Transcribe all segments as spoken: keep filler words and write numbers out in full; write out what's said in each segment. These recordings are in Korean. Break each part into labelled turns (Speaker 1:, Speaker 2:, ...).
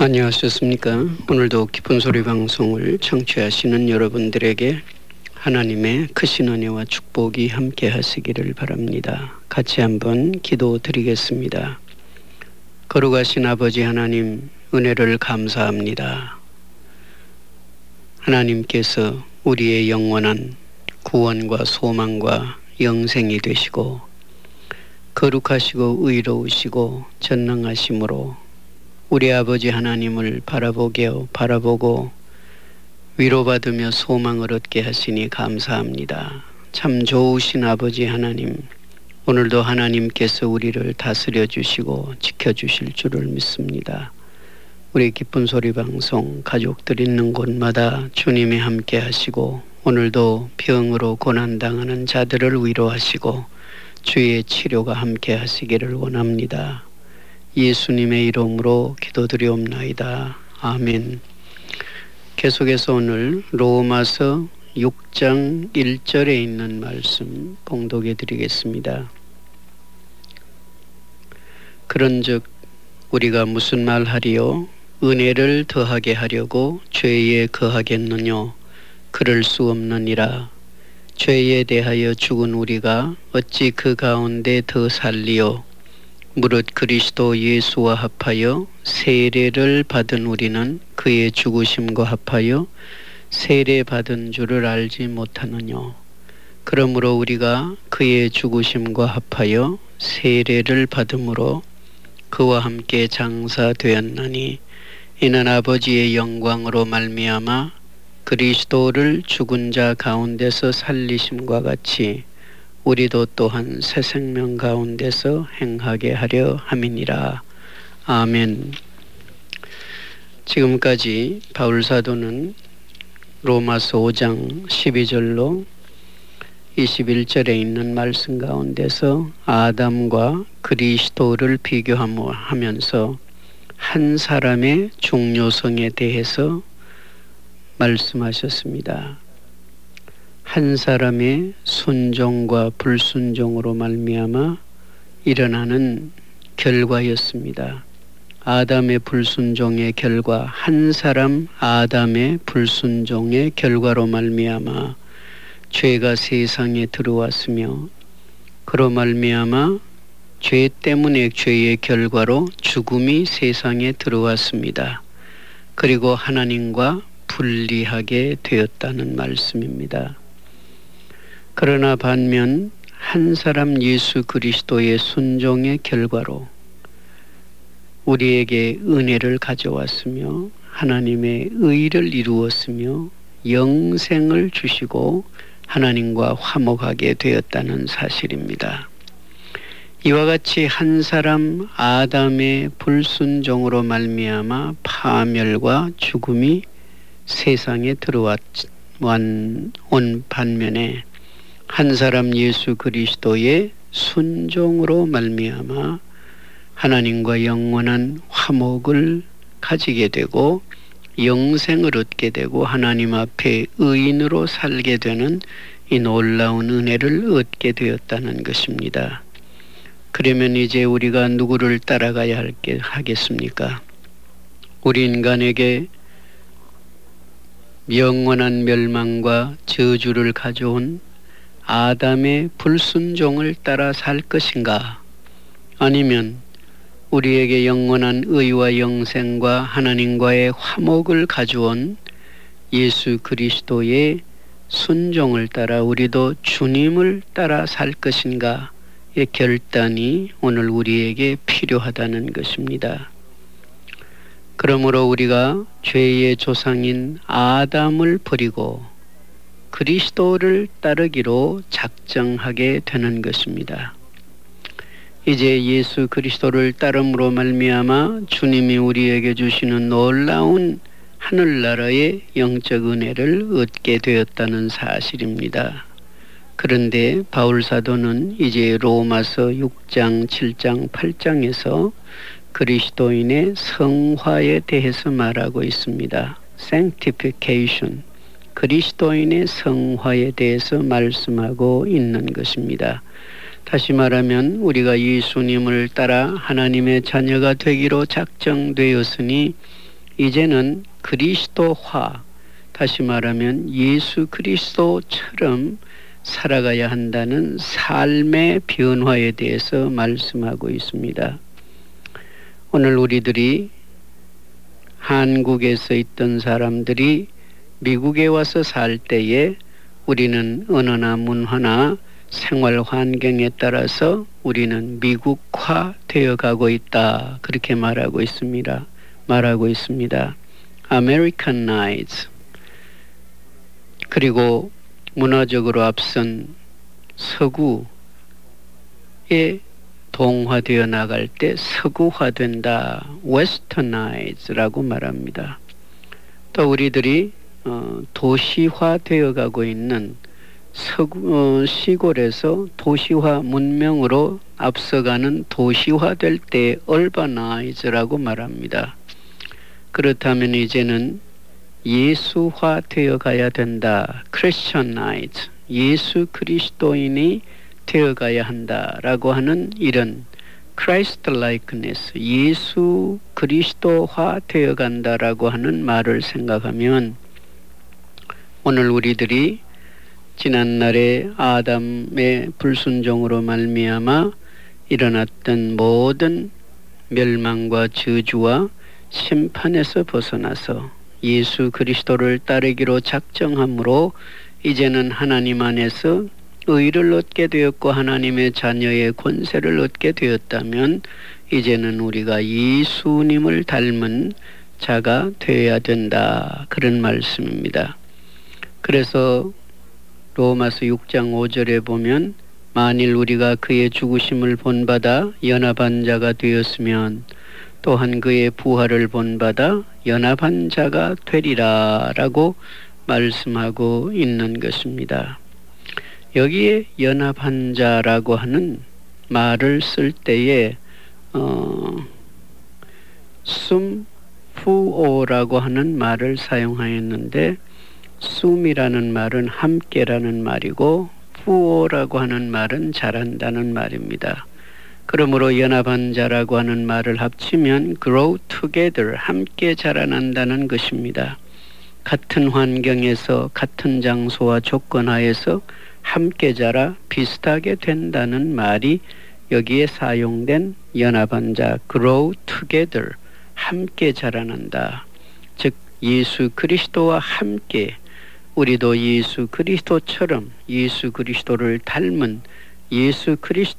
Speaker 1: 안녕하셨습니까? 오늘도 기쁜 소리 방송을 청취하시는 여러분들에게 하나님의 크신 은혜와 축복이 함께 하시기를 바랍니다. 같이 한번 기도드리겠습니다. 거룩하신 아버지 하나님, 은혜를 감사합니다. 하나님께서 우리의 영원한 구원과 소망과 영생이 되시고 거룩하시고 의로우시고 전능하심으로 우리 아버지 하나님을 바라보게 바라보고 위로받으며 소망을 얻게 하시니 감사합니다. 참 좋으신 아버지 하나님, 오늘도 하나님께서 우리를 다스려 주시고 지켜주실 줄을 믿습니다. 우리 기쁜 소리 방송 가족들 있는 곳마다 주님이 함께 하시고 오늘도 병으로 고난당하는 자들을 위로하시고 주의 치료가 함께 하시기를 원합니다. 예수님의 이름으로 기도드리옵나이다. 아멘. 계속해서 오늘 로마서 육 장 일 절에 있는 말씀 봉독해 드리겠습니다. 그런즉 우리가 무슨 말하리요? 은혜를 더하게 하려고 죄에 거하겠느뇨? 그럴 수 없느니라. 죄에 대하여 죽은 우리가 어찌 그 가운데 더 살리요? 무릇 그리스도 예수와 합하여 세례를 받은 우리는 그의 죽으심과 합하여 세례 받은 줄을 알지 못하느뇨? 그러므로 우리가 그의 죽으심과 합하여 세례를 받음으로 그와 함께 장사되었나니 이는 아버지의 영광으로 말미암아 그리스도를 죽은 자 가운데서 살리심과 같이 우리도 또한 새 생명 가운데서 행하게 하려 함이니라. 아멘. 지금까지 바울 사도는 로마서 오 장 십이 절로 이십일 절에 있는 말씀 가운데서 아담과 그리스도를 비교하면서 한 사람의 중요성에 대해서 말씀하셨습니다. 한 사람의 순종과 불순종으로 말미암아 일어나는 결과였습니다. 아담의 불순종의 결과, 한 사람 아담의 불순종의 결과로 말미암아 죄가 세상에 들어왔으며 그로 말미암아 죄 때문에 죄의 결과로 죽음이 세상에 들어왔습니다. 그리고 하나님과 분리하게 되었다는 말씀입니다. 그러나 반면 한 사람 예수 그리스도의 순종의 결과로 우리에게 은혜를 가져왔으며 하나님의 의를 이루었으며 영생을 주시고 하나님과 화목하게 되었다는 사실입니다. 이와 같이 한 사람 아담의 불순종으로 말미암아 파멸과 죽음이 세상에 들어온 반면에 한 사람 예수 그리스도의 순종으로 말미암아 하나님과 영원한 화목을 가지게 되고 영생을 얻게 되고 하나님 앞에 의인으로 살게 되는 이 놀라운 은혜를 얻게 되었다는 것입니다. 그러면 이제 우리가 누구를 따라가야 할게 하겠습니까? 우리 인간에게 영원한 멸망과 저주를 가져온 아담의 불순종을 따라 살 것인가? 아니면 우리에게 영원한 의와 영생과 하나님과의 화목을 가져온 예수 그리스도의 순종을 따라 우리도 주님을 따라 살 것인가의 결단이 오늘 우리에게 필요하다는 것입니다. 그러므로 우리가 죄의 조상인 아담을 버리고 그리스도를 따르기로 작정하게 되는 것입니다. 이제 예수 그리스도를 따름으로 말미암아 주님이 우리에게 주시는 놀라운 하늘나라의 영적 은혜를 얻게 되었다는 사실입니다. 그런데 바울 사도는 이제 로마서 육 장, 칠 장, 팔 장에서 그리스도인의 성화에 대해서 말하고 있습니다. sanctification, 그리스도인의 성화에 대해서 말씀하고 있는 것입니다. 다시 말하면 우리가 예수님을 따라 하나님의 자녀가 되기로 작정되었으니 이제는 그리스도화, 다시 말하면 예수 그리스도처럼 살아가야 한다는 삶의 변화에 대해서 말씀하고 있습니다. 오늘 우리들이 한국에서 있던 사람들이 미국에 와서 살 때에 우리는 언어나 문화나 생활 환경에 따라서 우리는 미국화 되어 가고 있다. 그렇게 말하고 있습니다. 말하고 있습니다. Americanize. 그리고 문화적으로 앞선 서구에 동화되어 나갈 때 서구화된다. Westernize라고 말합니다. 또 우리들이 어, 도시화되어 가고 있는 서구, 어, 시골에서 도시화 문명으로 앞서가는 도시화될 때 urbanize라고 말합니다. 그렇다면 이제는 예수화되어 가야 된다. Christianize. 예수 그리스도인이 되어 가야 한다라고 하는 이런 Christ-likeness, 예수 그리스도화 되어 간다라고 하는 말을 생각하면 오늘 우리들이 지난날에 아담의 불순종으로 말미암아 일어났던 모든 멸망과 저주와 심판에서 벗어나서 예수 그리스도를 따르기로 작정함으로 이제는 하나님 안에서 의를 얻게 되었고 하나님의 자녀의 권세를 얻게 되었다면 이제는 우리가 예수님을 닮은 자가 되어야 된다. 그런 말씀입니다. 그래서 로마서 육 장 오 절에 보면 만일 우리가 그의 죽으심을 본받아 연합한 자가 되었으면 또한 그의 부활을 본받아 연합한 자가 되리라 라고 말씀하고 있는 것입니다. 여기에 연합한 자라고 하는 말을 쓸 때에 어, 숨푸오라고 하는 말을 사용하였는데 숨이라는 말은 함께라는 말이고 푸오라고 하는 말은 잘한다는 말입니다. 그러므로 연합한 자라고 하는 말을 합치면 grow together, 함께 자라난다는 것입니다. 같은 환경에서 같은 장소와 조건 하에서 함께 자라 비슷하게 된다는 말이 여기에 사용된 연합한 자, grow together, 함께 자라난다. 즉 예수 그리스도와 함께 우리도 예수 그리스도처럼 예수 그리스도를 닮은 예수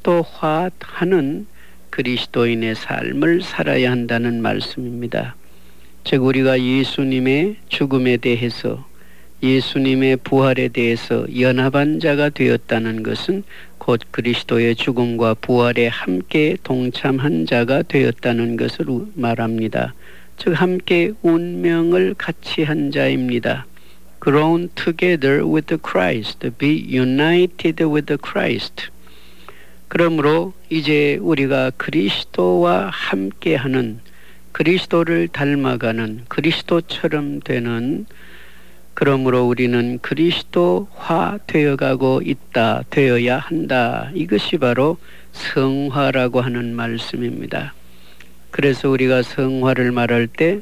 Speaker 1: 그리스도화하는 그리스도인의 삶을 살아야 한다는 말씀입니다. 즉 우리가 예수님의 죽음에 대해서 예수님의 부활에 대해서 연합한 자가 되었다는 것은 곧 그리스도의 죽음과 부활에 함께 동참한 자가 되었다는 것을 말합니다. 즉 함께 운명을 같이 한 자입니다. Grown together with the Christ, be united with the Christ. 그러므로 이제 우리가 그리스도와 함께하는, 그리스도를 닮아가는, 그리스도처럼 되는, 그러므로 우리는 그리스도화 되어가고 있다, 되어야 한다. 이것이 바로 성화라고 하는 말씀입니다. 그래서 우리가 성화를 말할 때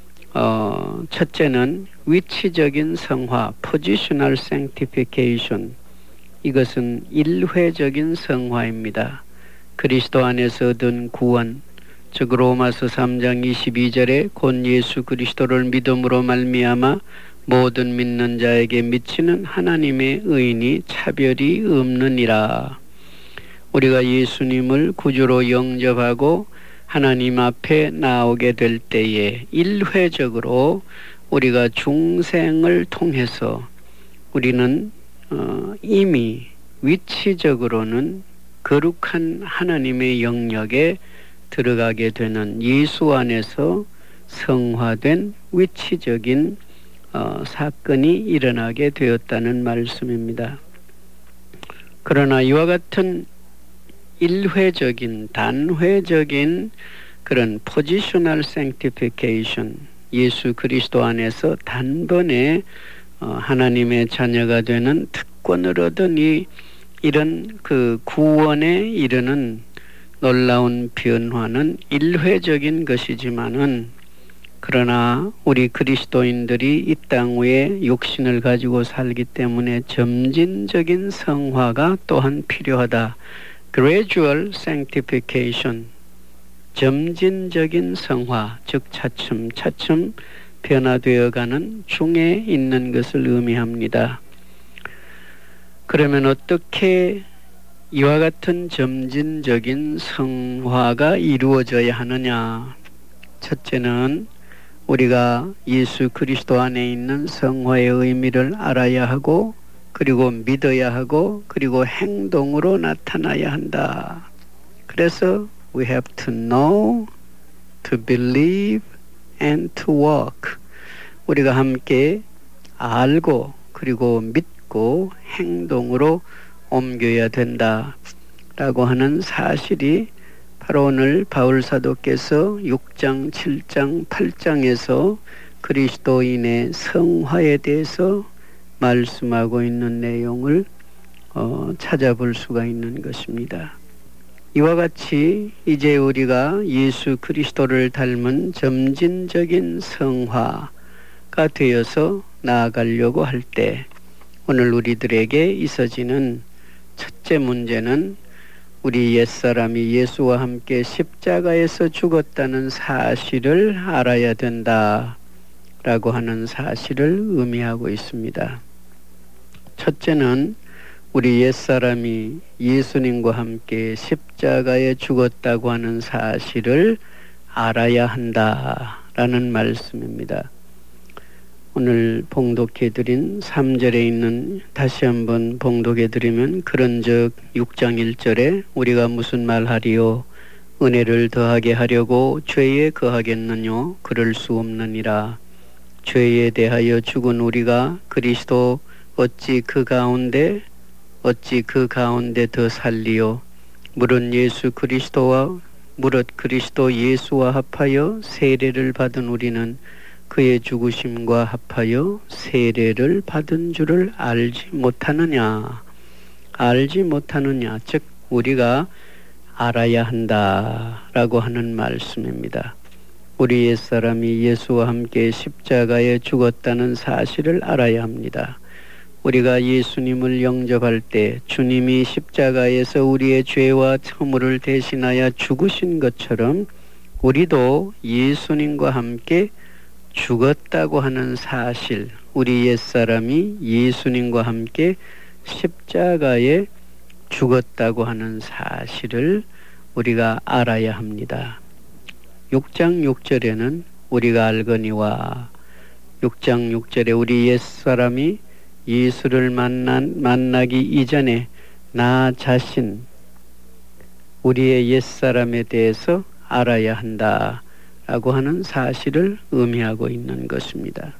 Speaker 1: 어, 첫째는 위치적인 성화, positional sanctification. 이것은 일회적인 성화입니다. 그리스도 안에서 얻은 구원, 즉 로마서 삼 장 이십이 절에 곧 예수 그리스도를 믿음으로 말미암아 모든 믿는 자에게 미치는 하나님의 의인이 차별이 없느니라. 우리가 예수님을 구주로 영접하고 하나님 앞에 나오게 될 때에 일회적으로 우리가 중생을 통해서 우리는 어, 이미 위치적으로는 거룩한 하나님의 영역에 들어가게 되는 예수 안에서 성화된 위치적인 어, 사건이 일어나게 되었다는 말씀입니다. 그러나 이와 같은 일회적인 단회적인 그런 포지셔널 sanctification, 예수 그리스도 안에서 단번에 어, 하나님의 자녀가 되는 특권을 얻으니 이런 그 구원에 이르는 놀라운 변화는 일회적인 것이지만은 그러나 우리 그리스도인들이 이 땅 위에 육신을 가지고 살기 때문에 점진적인 성화가 또한 필요하다. Gradual sanctification, 점진적인 성화, 즉 차츰 차츰 변화되어가는 중에 있는 것을 의미합니다. 그러면 어떻게 이와 같은 점진적인 성화가 이루어져야 하느냐? 첫째는 우리가 예수 그리스도 안에 있는 성화의 의미를 알아야 하고, 그리고 믿어야 하고, 그리고 행동으로 나타나야 한다. 그래서 we have to know, to believe, and to walk. 우리가 함께 알고 그리고 믿고 행동으로 옮겨야 된다 라고 하는 사실이 바로 오늘 바울 사도께서 육 장, 칠 장, 팔 장에서 그리스도인의 성화에 대해서 말씀하고 있는 내용을 어, 찾아볼 수가 있는 것입니다. 이와 같이 이제 우리가 예수 그리스도를 닮은 점진적인 성화가 되어서 나아가려고 할 때 오늘 우리들에게 있어지는 첫째 문제는 우리 옛사람이 예수와 함께 십자가에서 죽었다는 사실을 알아야 된다라고 하는 사실을 의미하고 있습니다. 첫째는 우리 옛사람이 예수님과 함께 십자가에 죽었다고 하는 사실을 알아야 한다라는 말씀입니다. 오늘 봉독해드린 삼 절에 있는 다시 한번 봉독해드리면, 그런즉 육 장 일 절에 우리가 무슨 말하리요? 은혜를 더하게 하려고 죄에 거하겠느뇨? 그럴 수 없느니라. 죄에 대하여 죽은 우리가 그리스도 어찌 그 가운데 어찌 그 가운데 더 살리요? 무릇 예수 그리스도와 무릇 그리스도 예수와 합하여 세례를 받은 우리는 그의 죽으심과 합하여 세례를 받은 줄을 알지 못하느냐? 알지 못하느냐? 즉 우리가 알아야 한다라고 하는 말씀입니다. 우리 옛사람이 예수와 함께 십자가에 죽었다는 사실을 알아야 합니다. 우리가 예수님을 영접할 때 주님이 십자가에서 우리의 죄와 허물을 대신하여 죽으신 것처럼 우리도 예수님과 함께 죽었다고 하는 사실, 우리 옛사람이 예수님과 함께 십자가에 죽었다고 하는 사실을 우리가 알아야 합니다. 육 장 육 절에는 우리가 알거니와, 육 장 육 절에 우리 옛사람이 예수를 만난, 만나기 이전에 나 자신, 우리의 옛사람에 대해서 알아야 한다 라고 하는 사실을 의미하고 있는 것입니다.